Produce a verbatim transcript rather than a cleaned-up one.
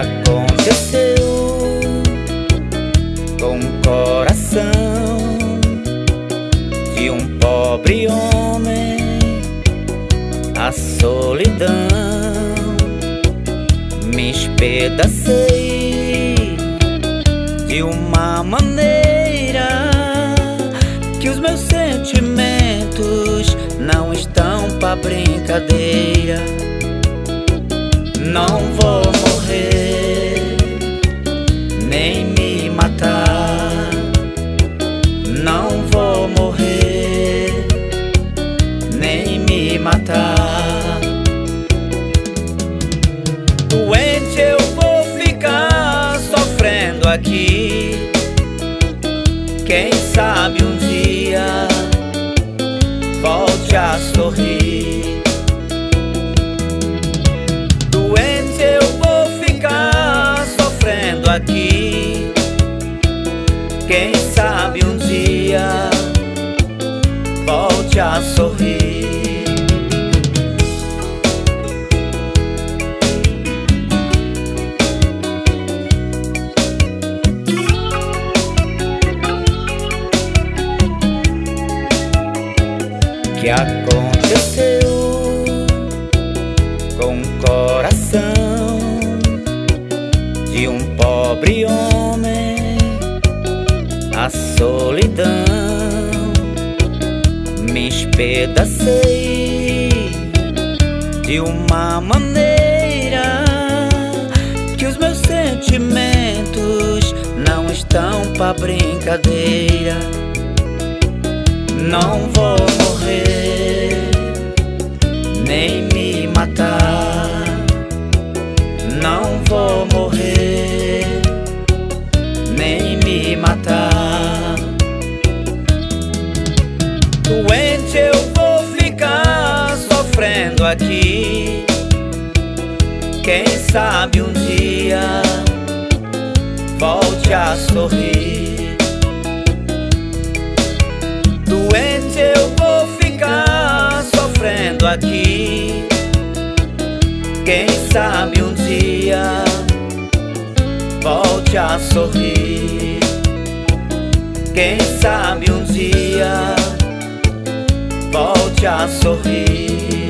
aconteceu com o coração de um pobre homem? A solidão me espedacei de uma maneira que os meus sentimentos não estão pra brincadeira. Não vou morrer, nem me matar. Não vou morrer, nem me matar. Doente eu vou ficar sofrendo aqui. Quem sabe um dia volte a sorrir. Doente eu vou ficar sofrendo aqui. Quem sabe um dia volte a sorrir. Que aconteceu com o coração de um pobre homem? A solidão me espedacei de uma maneira que os meus sentimentos não estão pra brincadeira. Não vou morrer, nem me matar. Não vou morrer, nem me matar. Doente eu vou ficar sofrendo aqui. Quem sabe um dia volte a sorrir. Doente eu vou ficar sofrendo aqui. Quem sabe um dia volte a sorrir. Quem sabe um dia volte a sorrir.